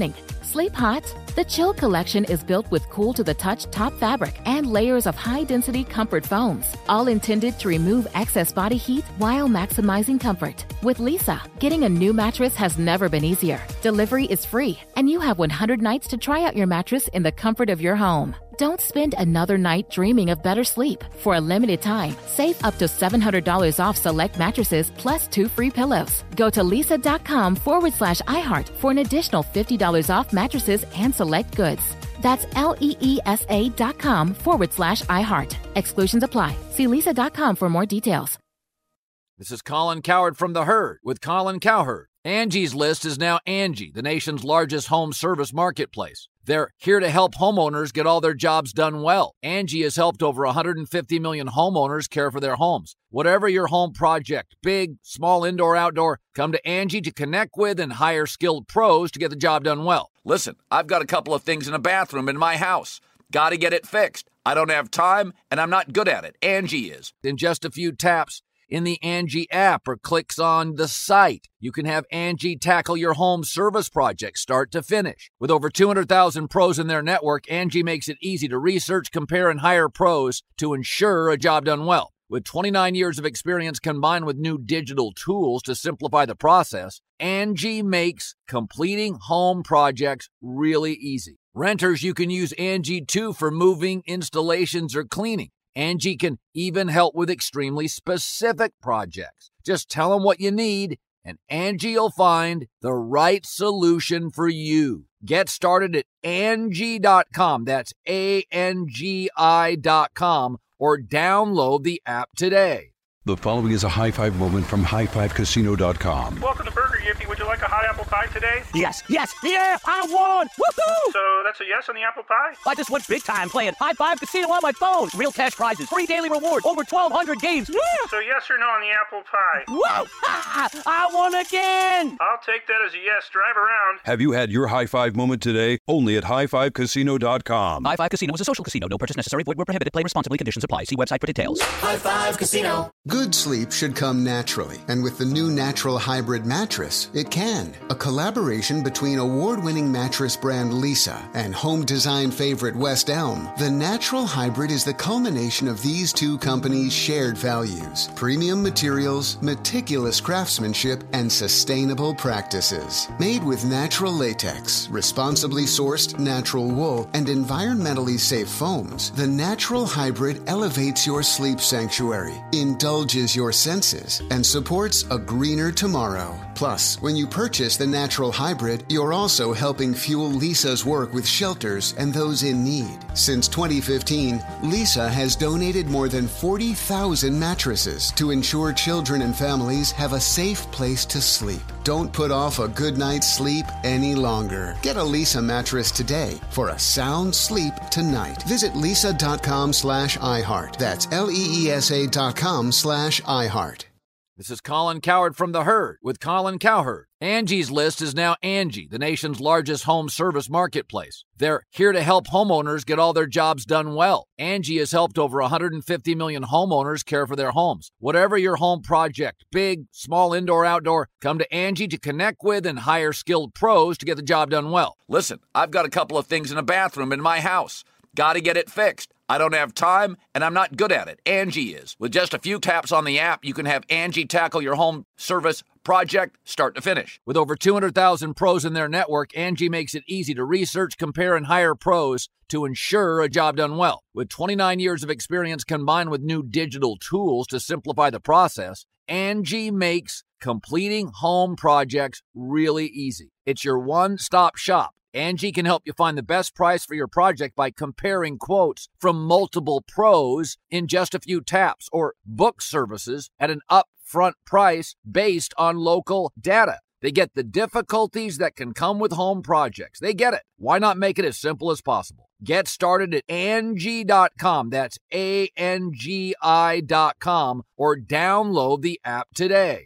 Sleep hot? The Chill Collection is built with cool-to-the-touch top fabric and layers of high-density comfort foams, all intended to remove excess body heat while maximizing comfort. With Leesa, getting a new mattress has never been easier. Delivery is free, and you have one hundred nights to try out your mattress in the comfort of your home. Don't spend another night dreaming of better sleep. For a limited time, save up to seven hundred dollars off select mattresses plus two free pillows. Go to leesa.com forward slash iHeart for an additional fifty dollars off mattresses and select goods. That's L-E-E-S-A dot com forward slash iHeart. Exclusions apply. See leesa dot com for more details. This is Colin Cowherd from The Herd with Colin Cowherd. Angie's List is now Angie, the nation's largest home service marketplace. They're here to help homeowners get all their jobs done well. Angie has helped over one hundred fifty million homeowners care for their homes. Whatever your home project, big, small, indoor, outdoor, come to Angie to connect with and hire skilled pros to get the job done well. Listen, I've got a couple of things in a bathroom in my house. Got to get it fixed. I don't have time, and I'm not good at it. Angie is. In just a few taps in the Angie app or clicks on the site, you can have Angie tackle your home service project start to finish. With over two hundred thousand pros in their network, Angie makes it easy to research, compare, and hire pros to ensure a job done well. With twenty-nine years of experience combined with new digital tools to simplify the process, Angie makes completing home projects really easy. Renters, you can use Angie too for moving, installations, or cleaning. Angie can even help with extremely specific projects. Just tell them what you need, and Angie will find the right solution for you. Get started at Angie dot com. That's A N G I dot com, or download the app today. The following is a high five moment from high five casino dot com. Welcome to Burger Yippee. Would you like a hot apple pie today? Yes, yes, yeah, I won! Woohoo! So that's a yes on the apple pie? I just went big time playing High Five Casino on my phone. Real cash prizes, free daily rewards, over twelve hundred games. Yeah! So yes or no on the apple pie? Whoa! Ha! I won again! I'll take that as a yes. Drive around. Have you had your high five moment today? Only at high five casino dot com. High Five Casino is a social casino. No purchase necessary. Void where prohibited. Play responsibly. Conditions apply. See website for details. High Five Casino. Good sleep should come naturally, and with the new Natural Hybrid mattress, it can. A collaboration between award-winning mattress brand Leesa and home design favorite West Elm, the Natural Hybrid is the culmination of these two companies' shared values: premium materials, meticulous craftsmanship, and sustainable practices. Made with natural latex, responsibly sourced natural wool, and environmentally safe foams, the Natural Hybrid elevates your sleep sanctuary, indulges your senses, and supports a greener tomorrow. Plus, when you purchase the Natural Hybrid, you're also helping fuel Leesa's work with shelters and those in need. Since twenty fifteen, Leesa has donated more than forty thousand mattresses to ensure children and families have a safe place to sleep. Don't put off a good night's sleep any longer. Get a Leesa mattress today for a sound sleep tonight. Visit leesa.com slash iHeart. That's L-E-E-S-A dot com slash iHeart. This is Colin Cowherd from The Herd with Colin Cowherd. Angie's List is now Angie, the nation's largest home service marketplace. They're here to help homeowners get all their jobs done well. Angie has helped over one hundred fifty million homeowners care for their homes. Whatever your home project, big, small, indoor, outdoor, come to Angie to connect with and hire skilled pros to get the job done well. Listen, I've got a couple of things in a bathroom in my house. Got to get it fixed. I don't have time, and I'm not good at it. Angie is. With just a few taps on the app, you can have Angie tackle your home service project start to finish. With over two hundred thousand pros in their network, Angie makes it easy to research, compare, and hire pros to ensure a job done well. With twenty-nine years of experience combined with new digital tools to simplify the process, Angie makes completing home projects really easy. It's your one-stop shop. Angie can help you find the best price for your project by comparing quotes from multiple pros in just a few taps, or book services at an upfront price based on local data. They get the difficulties that can come with home projects. They get it. Why not make it as simple as possible? Get started at Angie dot com. That's A N G I dot com, or download the app today.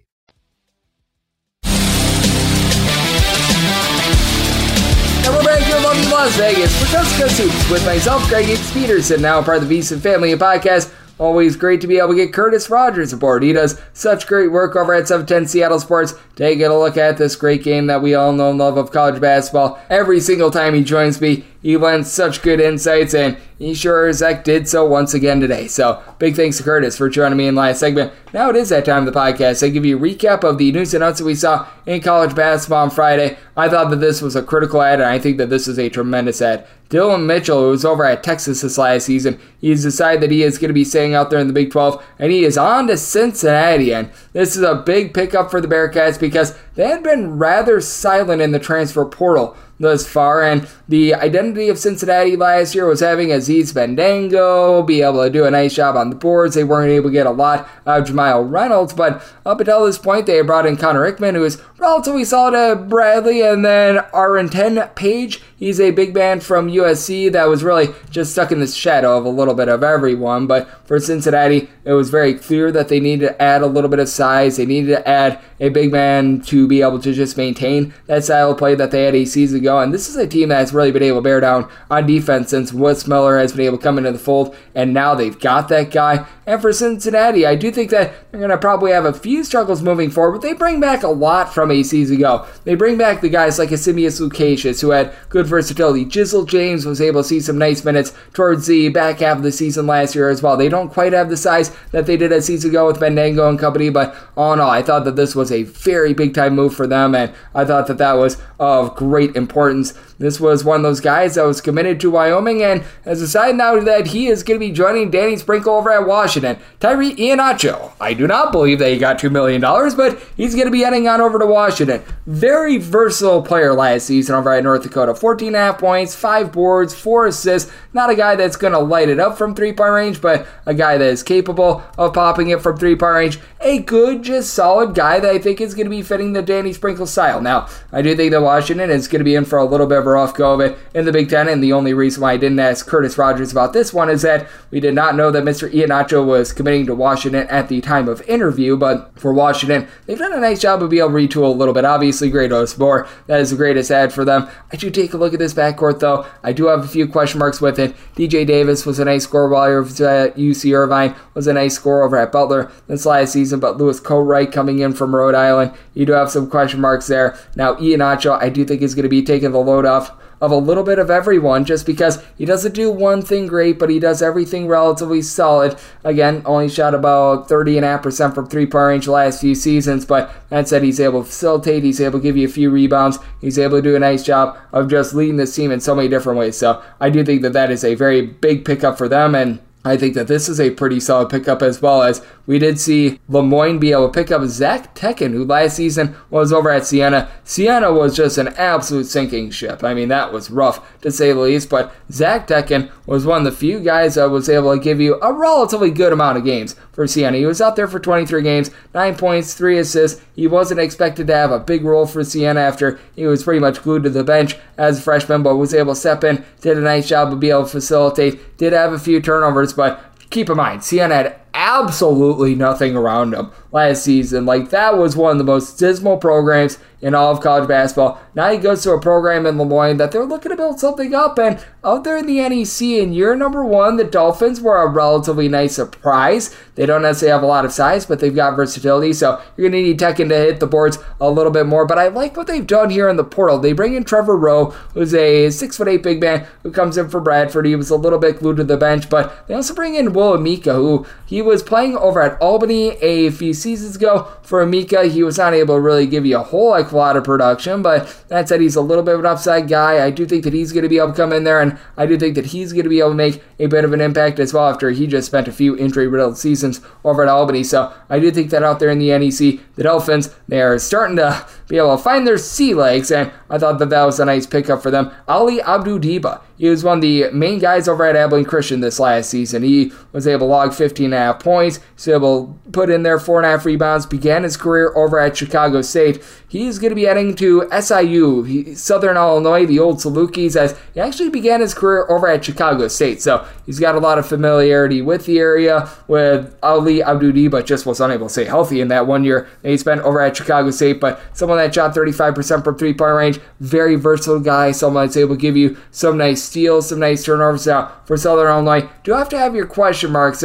And we're back here in lovely Las Vegas for Coast to Coast Hoops with myself, Greg Hicks Peterson, now part of the Beeson family of podcasts, always great to be able to get Curtis Rogers aboard. He does such great work over at seven ten Seattle Sports. Taking a look at this great game that we all know and love of college basketball. Every single time he joins me, he lends such good insights, and he sure as heck did so once again today. So, big thanks to Curtis for joining me in last segment. Now it is that time of the podcast. I give you a recap of the news and notes that we saw in college basketball on Friday. I thought that this was a critical ad, and I think that this is a tremendous ad. Dylan Mitchell, who was over at Texas this last season, he's decided that he is going to be staying out there in the Big twelve, and he is on to Cincinnati. And this is a big pickup for the Bearcats because they had been rather silent in the transfer portal thus far, and the identity of Cincinnati last year was having Aziz Bandaogo be able to do a nice job on the boards. They weren't able to get a lot out of Jamal Reynolds, but up until this point, they had brought in Connor Hickman, who was relatively solid at Bradley, and then Arenton Page. He's a big man from U S C that was really just stuck in the shadow of a little bit of everyone, but for Cincinnati, it was very clear that they needed to add a little bit of size. They needed to add a big man to be able to just maintain that style of play that they had a season ago, and this is a team that has really been able to bear down on defense since Wes Miller has been able to come into the fold, and now they've got that guy. And for Cincinnati, I do think that they're going to probably have a few struggles moving forward, but they bring back a lot from a season ago. They bring back the guys like Asimius Lucasius, who had good versatility. Jizzle James was able to see some nice minutes towards the back half of the season last year as well. They don't quite have the size that they did a season ago with Bandaogo and company, but all in all, I thought that this was a very big-time move for them, and I thought that that was of great importance. This was one of those guys that was committed to Wyoming and has decided now that he is going to be joining Danny Sprinkle over at Washington. Tyree Iheanacho. I do not believe that he got two million dollars, but he's going to be heading on over to Washington. Very versatile player last season over at North Dakota. fourteen and a half points, five boards, four assists. Not a guy that's going to light it up from three-point range, but a guy that is capable of popping it from three-point range. A good, just solid guy that I think is going to be fitting the Danny Sprinkle style. Now, I do think that Washington is going to be in for a little bit of a rough go of it in the Big Ten, and the only reason why I didn't ask Curtis Rogers about this one is that we did not know that Mister Iheanacho was committing to Washington at the time of interview, but for Washington, they've done a nice job of being able to retool a little bit. Obviously, Great Osbor, that is the greatest ad for them. I do take a look at this backcourt, though. I do have a few question marks with it. D J Davis was a nice scorer while he was at U C Irvine, was a nice scorer over at Butler this last season, but Lewis Coatwright coming in from Rhode Island, you do have some question marks there. Now, Iheanacho, I do think is going to be taking the load off of a little bit of everyone just because he doesn't do one thing great, but he does everything relatively solid. Again, only shot about thirty point five percent from three-point range the last few seasons, but that said, he's able to facilitate, he's able to give you a few rebounds, he's able to do a nice job of just leading this team in so many different ways. So I do think that that is a very big pickup for them, and I think that this is a pretty solid pickup, as well as we did see Lemoyne be able to pick up Zach Tekken, who last season was over at Siena. Siena was just an absolute sinking ship. I mean, that was rough to say the least, but Zach Tekken was one of the few guys that was able to give you a relatively good amount of games for Siena. He was out there for twenty-three games, nine points, three assists. He wasn't expected to have a big role for Siena after he was pretty much glued to the bench as a freshman, but was able to step in, did a nice job of being able to facilitate, did have a few turnovers, but keep in mind, Siena had absolutely nothing around him last season. Like, that was one of the most dismal programs in all of college basketball. Now he goes to a program in Lemoyne that they're looking to build something up, and out there in the N E C in year number one, the Dolphins were a relatively nice surprise. They don't necessarily have a lot of size, but they've got versatility, so you're going to need Tekken to hit the boards a little bit more, but I like what they've done here in the portal. They bring in Trevor Rowe, who's a six foot eight big man who comes in for Bradford. He was a little bit glued to the bench, but they also bring in Will Amika, who he was playing over at Albany a few seasons ago. For Amika, he was not able to really give you a whole heck of a lot of production, but that said, he's a little bit of an upside guy. I do think that he's going to be able to come in there, and I do think that he's going to be able to make a bit of an impact as well after he just spent a few injury-riddled seasons over at Albany. So I do think that out there in the N E C, the Dolphins, they're starting to be able to find their sea legs, and I thought that that was a nice pickup for them. Ali Abdu-Diba, he was one of the main guys over at Abilene Christian this last season. He was able to log fifteen and a half points, he was able to put in there four and a half rebounds, began his career over at Chicago State. He's going to be heading to S I U, he, Southern Illinois, the old Salukis, as he actually began his career over at Chicago State. So he's got a lot of familiarity with the area, with Ali Abdu-Diba just was unable to stay healthy in that one year that he spent over at Chicago State, but someone that shot thirty-five percent from three-point range, very versatile guy, someone that's able to give you some nice steals, some nice turnovers. Now, for Southern Illinois, do have to have your question marks, as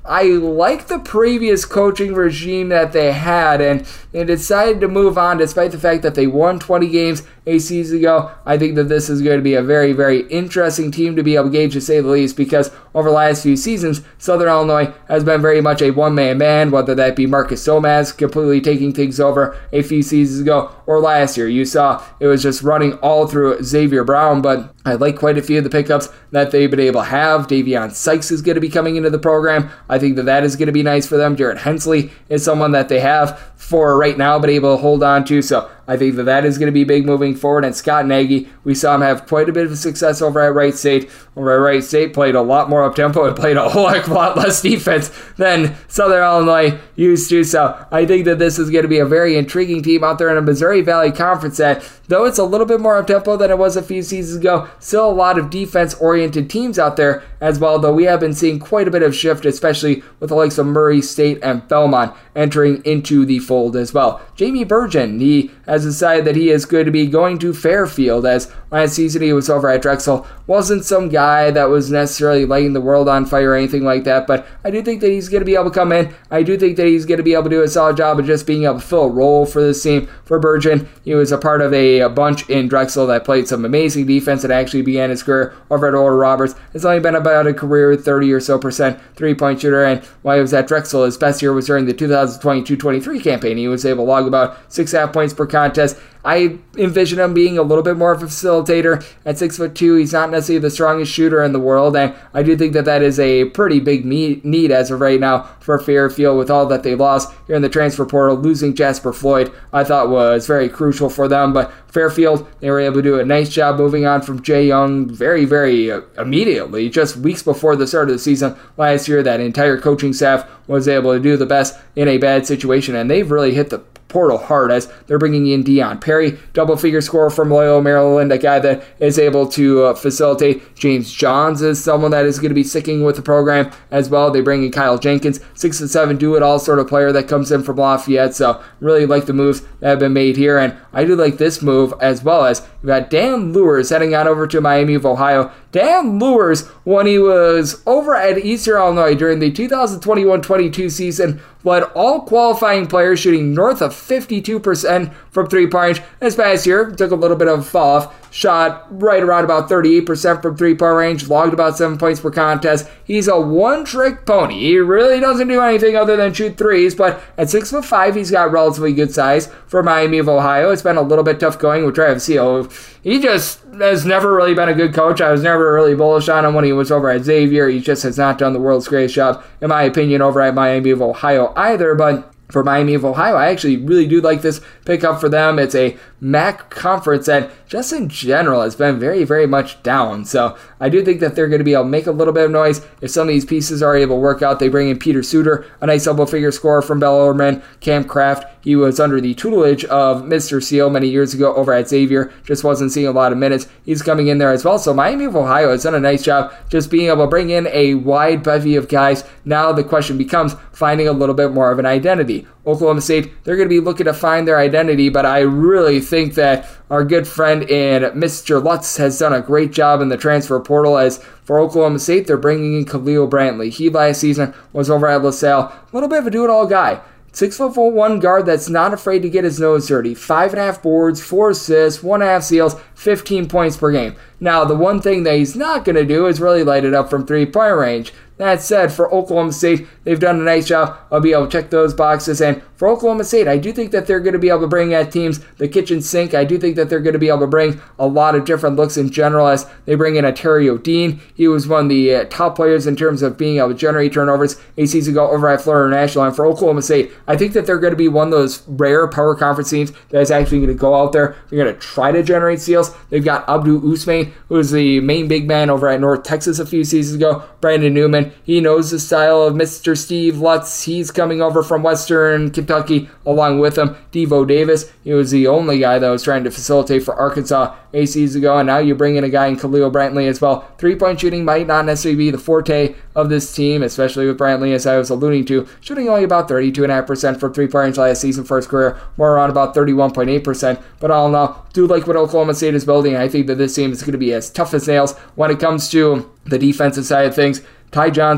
I like the previous coaching regime that they had, and they decided to move on despite the fact that they won twenty games a season ago. I think that this is going to be a very, very interesting team to be able to gauge, to say the least, because over the last few seasons, Southern Illinois has been very much a one-man band, whether that be Marcus Somaz completely taking things over a few seasons ago, or last year. You saw it was just running all through Xavier Brown, but I like quite a few of the pickups that they've been able to have. Davion Sykes is going to be coming into the program. I think that that is going to be nice for them. Jared Hensley is someone that they have for right now, but able to hold on to, so I think that that is going to be big moving forward. And Scott Nagy, we saw him have quite a bit of success over at Wright State. Over at Wright State, played a lot more up-tempo and played a whole heck of a lot less defense than Southern Illinois used to. So I think that this is going to be a very intriguing team out there in a Missouri Valley Conference that, though it's a little bit more up-tempo than it was a few seasons ago, still a lot of defense-oriented teams out there as well, though we have been seeing quite a bit of shift, especially with the likes of Murray State and Belmont entering into the fold as well. Jamie Burgeon, he has decided that he is going to be going to Fairfield, as last season he was over at Drexel. Wasn't some guy that was necessarily lighting the world on fire or anything like that, but I do think that he's going to be able to come in. I do think that he's going to be able to do a solid job of just being able to fill a role for this team. For Burgeon, he was a part of a, a bunch in Drexel that played some amazing defense and actually began his career over at Oral Roberts. It's only been about a career thirty or so percent three-point shooter, and while he was at Drexel, his best year was during the two thousand twenty-two twenty-three campaign. He was able to log about six and a half points per contest. I envision him being a little bit more of a facilitator. At six foot two, he's not necessarily the strongest shooter in the world, and I do think that that is a pretty big need as of right now for Fairfield with all that they lost here in the transfer portal. Losing Jasper Floyd, I thought, was very crucial for them, but Fairfield, they were able to do a nice job moving on from Jay Young very, very uh, immediately, just weeks before the start of the season last year. That entire coaching staff was able to do the best in a bad situation, and they've really hit the portal hard as they're bringing in Dion Perry, double-figure scorer from Loyola Maryland, a guy that is able to uh, facilitate. James Johns is someone that is going to be sticking with the program as well. They bring in Kyle Jenkins, six and seven do-it-all sort of player that comes in from Lafayette, so really like the moves that have been made here, and I do like this move as well, as you've got Dan Lewers heading on over to Miami of Ohio. Dan Lewers, when he was over at Eastern Illinois during the two thousand twenty-one twenty-two season, led all qualifying players shooting north of fifty-two percent from three-point range. This past year, took a little bit of a fall off, shot right around about thirty-eight percent from three-point range, logged about seven points per contest. He's a one-trick pony. He really doesn't do anything other than shoot threes, but at six foot five, he's got relatively good size for Miami of Ohio. It's been a little bit tough going with Travis Seal. He just has never really been a good coach. I was never really bullish on him when he was over at Xavier. He just has not done the world's greatest job, in my opinion, over at Miami of Ohio either, but for Miami of Ohio, I actually really do like this pickup for them. It's a M A C conference that just in general has been very, very much down. So I do think that they're going to be able to make a little bit of noise if some of these pieces are able to work out. They bring in Peter Suter, a nice double-figure scorer from Bellarmine. Cam Kraft, he was under the tutelage of Mister Seal many years ago over at Xavier. Just wasn't seeing a lot of minutes. He's coming in there as well. So Miami of Ohio has done a nice job just being able to bring in a wide bevy of guys. Now the question becomes finding a little bit more of an identity. Oklahoma State, they're going to be looking to find their identity, but I really think that our good friend in Mister Lutz has done a great job in the transfer portal, as for Oklahoma State, they're bringing in Khalil Brantley. He last season was over at LaSalle. A little bit of a do-it-all guy. Six foot one guard that's not afraid to get his nose dirty. Five and a half boards, four assists, one and a half steals, fifteen points per game. Now, the one thing that he's not going to do is really light it up from three-point range. That said, for Oklahoma State, they've done a nice job of being able to check those boxes. And for Oklahoma State, I do think that they're going to be able to bring at teams the kitchen sink. I do think that they're going to be able to bring a lot of different looks in general, as they bring in Ontario Dean. He was one of the uh, top players in terms of being able to generate turnovers a season ago over at Florida National. And for Oklahoma State, I think that they're going to be one of those rare power conference teams that is actually going to go out there. They're going to try to generate steals. They've got Abdou Ousmane, who was the main big man over at North Texas a few seasons ago. Brandon Newman, he knows the style of Mister Steve Lutz. He's coming over from Western Kentucky along with him. Devo Davis, he was the only guy that was trying to facilitate for Arkansas a season ago, and now you bring in a guy in Khalil Brantley as well. Three-point shooting might not necessarily be the forte of this team, especially with Brantley, as I was alluding to, shooting only about thirty-two point five percent from three-point range last season for his career, more around about thirty-one point eight percent. But all in all, do like what Oklahoma State is building. I think that this team is going to be as tough as nails when it comes to the defensive side of things. Ty Johnson,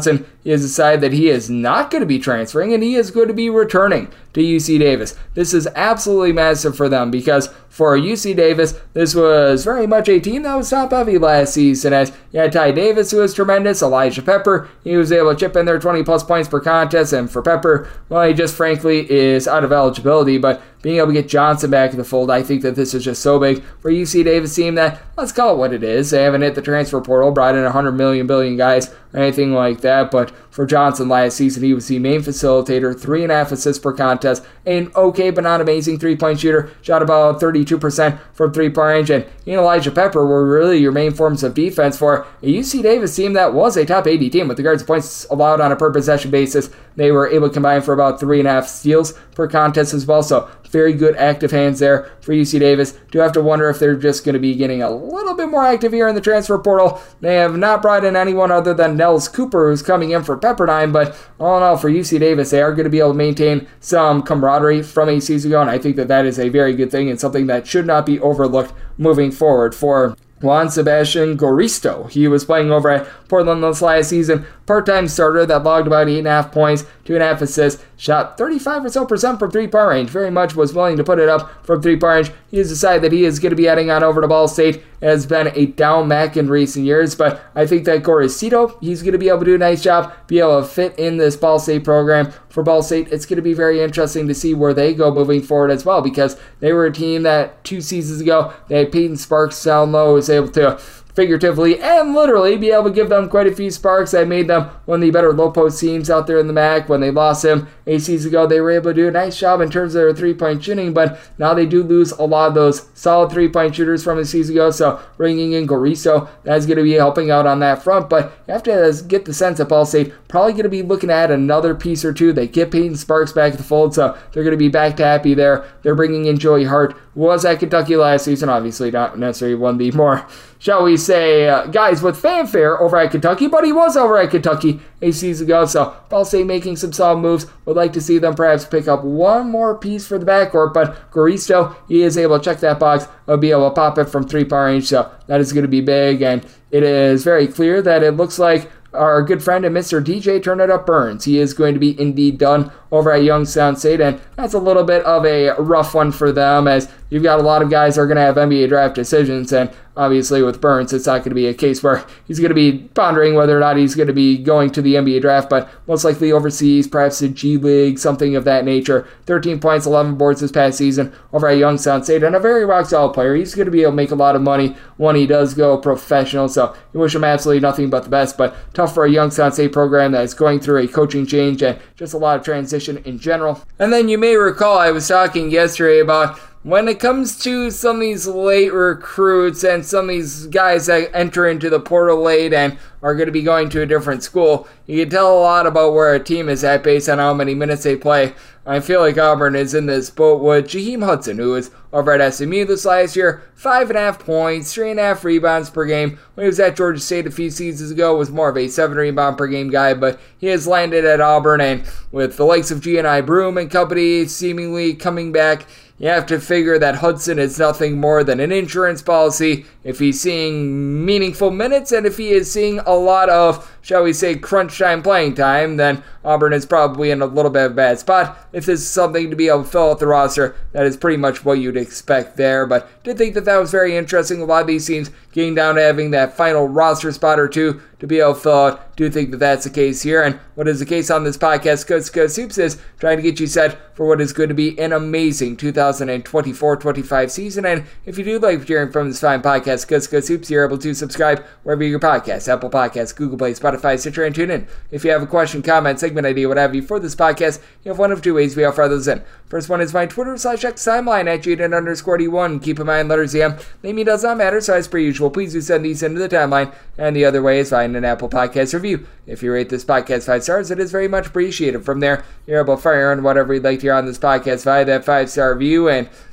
he has decided that he is not going to be transferring and he is going to be returning to U C Davis. This is absolutely massive for them because for U C Davis, this was very much a team that was top-heavy last season as you had Ty Davis, who was tremendous, Elijah Pepper, he was able to chip in there twenty-plus points per contest, and for Pepper, well, he just frankly is out of eligibility, but being able to get Johnson back in the fold, I think that this is just so big for U C Davis team that, let's call it what it is. They haven't hit the transfer portal, brought in one hundred million billion guys or anything like that, but for Johnson last season, he was the main facilitator, three and a half assists per contest, an okay but not amazing three-point shooter, shot about thirty-two percent from three-point range, and he and Elijah Pepper were really your main forms of defense for a U C Davis team that was a top eighty team with regards to points allowed on a per possession basis. They were able to combine for about three and a half steals per contest as well, so very good active hands there for U C Davis. Do have to wonder if they're just going to be getting a little bit more active here in the transfer portal. They have not brought in anyone other than Nels Cooper, who's coming in for Pepperdine, but all in all, for U C Davis, they are going to be able to maintain some camaraderie from a season ago, and I think that that is a very good thing and something that should not be overlooked moving forward for Juan Sebastian Goristo. He was playing over at Portland this last season, part-time starter that logged about eight and a half points, two and a half assists, shot thirty-five or so percent from three-point range, very much was willing to put it up from three-point range. He has decided that he is going to be heading on over to Ball State. It has been a down Mac in recent years, but I think that Goricito, he's going to be able to do a nice job, be able to fit in this Ball State program. For Ball State, it's going to be very interesting to see where they go moving forward as well, because they were a team that two seasons ago, they had Peyton Sparks down low, was able to figuratively and literally be able to give them quite a few sparks that made them one of the better low post teams out there in the M A C. When they lost him eight seasons ago, they were able to do a nice job in terms of their three-point shooting, but now they do lose a lot of those solid three-point shooters from a season ago, so bringing in Goristo, that's going to be helping out on that front, but you have to get the sense that Ball State probably going to be looking at another piece or two. They get Peyton Sparks back at the fold, so they're going to be back to happy there. They're bringing in Joey Hart, who was at Kentucky last season, obviously not necessarily one of the more, shall we say, uh, guys with fanfare over at Kentucky, but he was over at Kentucky a season ago, so Ball State making some solid moves. Would like to see them perhaps pick up one more piece for the backcourt, but Goristo, he is able to check that box, will be able to pop it from three-point range, so that is going to be big, and it is very clear that it looks like our good friend and Mister D J Turn It Up Burns, he is going to be indeed done over at Youngstown State, and that's a little bit of a rough one for them, as you've got a lot of guys that are going to have N B A draft decisions, and obviously with Burns, it's not going to be a case where he's going to be pondering whether or not he's going to be going to the N B A draft, but most likely overseas, perhaps the G League, something of that nature. thirteen points, eleven boards this past season over at Youngstown State, and a very rock-solid player. He's going to be able to make a lot of money when he does go professional, so you wish him absolutely nothing but the best, but tough for a Youngstown State program that is going through a coaching change and just a lot of transition in general. And then you may recall I was talking yesterday about when it comes to some of these late recruits and some of these guys that enter into the portal late and are going to be going to a different school, you can tell a lot about where a team is at based on how many minutes they play. I feel like Auburn is in this boat with Jaheim Hudson, who was over at S M U this last year, five and a half points, three and a half rebounds per game. When he was at Georgia State a few seasons ago, was more of a seven rebound per game guy, but he has landed at Auburn, and with the likes of G N I Broome and company seemingly coming back, you have to figure that Hudson is nothing more than an insurance policy if he's seeing meaningful minutes, and if he is seeing a lot of, shall we say, crunch time playing time, then Auburn is probably in a little bit of a bad spot. If this is something to be able to fill out the roster, that is pretty much what you'd expect there, but did think that that was very interesting. A lot of these teams getting down to having that final roster spot or two to be able to fill out. Do think that that's the case here, and what is the case on this podcast, Coast to Coast Hoops, is trying to get you set for what is going to be an amazing two thousand twenty-four twenty-five season, and if you do like hearing from this fine podcast, Coast to Coast Hoops, you're able to subscribe wherever you get your podcasts, Apple Podcasts, Google Play, Spotify, Stitcher, and TuneIn. If you have a question, comment, segment idea, what have you for this podcast, you have one of two ways we offer those in. First one is my Twitter slash X timeline at Jaden underscore D1. Keep in mind, letters E M. Name does not matter, so as per usual, please do send these into the timeline. And the other way is find an Apple Podcast review. If you rate this podcast five stars, it is very much appreciated. From there, you're able to fire on whatever you'd like to hear on this podcast via that five-star review, and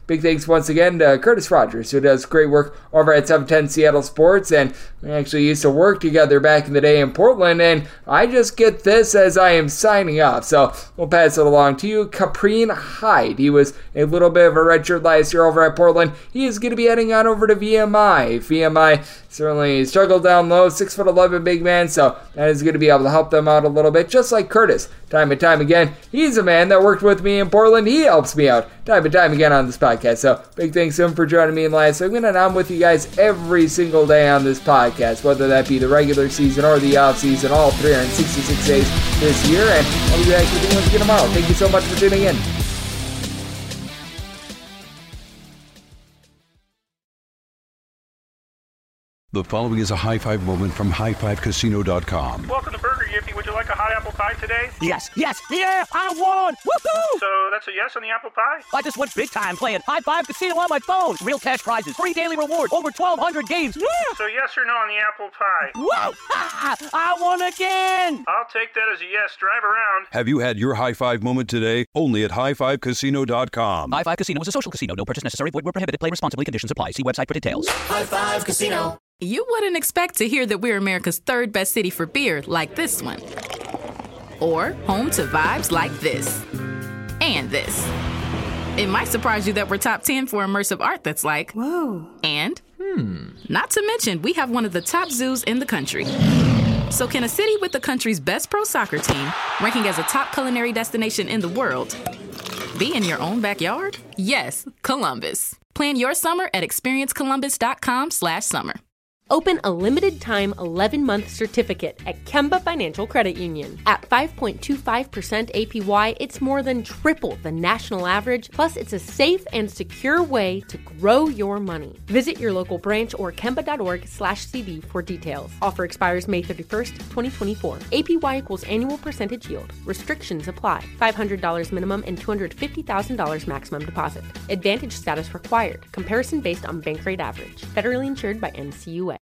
big thanks once again to Curtis Rogers, who does great work over at seven ten Seattle Sports, and we actually used to work together back in the day in Portland, and I just get this as I am signing off, so we'll pass it along to you. Caprine Hyde, he was a little bit of a redshirt last year over at Portland. He is going to be heading on over to V M I. V M I certainly struggled down low, six foot eleven big man, so that is going to be able to help them out a little bit, just like Curtis. Time and time again, he's a man that worked with me in Portland. He helps me out time and time again on this podcast, so big thanks to him for joining me in last segment, and I'm with you guys every single day on this podcast, whether that be the regular season or the off season, all three hundred sixty-six days this year, and I'll be back with you once again tomorrow. Thank you so much for tuning in. The following is a high five moment from high five casino dot com. Welcome to Burger Yippee. Would you like a hot apple pie today? Yes, yes, yeah, I won! Woohoo! So that's a yes on the apple pie? I just went big time playing High Five Casino on my phone. Real cash prizes, free daily rewards, over twelve hundred games. Yeah! So yes or no on the apple pie? Whoa! Ha! I won again! I'll take that as a yes. Drive around. Have you had your high five moment today? Only at high five casino dot com. High Five Casino is a social casino. No purchase necessary. Void where prohibited. Play responsibly. Conditions apply. See website for details. High Five Casino. You wouldn't expect to hear that we're America's third best city for beer like this one. Or home to vibes like this. And this. It might surprise you that we're top ten for immersive art that's like, whoa. And, hmm. Not to mention, we have one of the top zoos in the country. So can a city with the country's best pro soccer team, ranking as a top culinary destination in the world, be in your own backyard? Yes, Columbus. Plan your summer at experience columbus dot com slash summer. Open a limited-time eleven-month certificate at Kemba Financial Credit Union. At five point two five percent A P Y, it's more than triple the national average, plus it's a safe and secure way to grow your money. Visit your local branch or kemba dot org slash C D for details. Offer expires May thirty-first, twenty twenty-four. A P Y equals annual percentage yield. Restrictions apply. five hundred dollars minimum and two hundred fifty thousand dollars maximum deposit. Advantage status required. Comparison based on bank rate average. Federally insured by N C U A.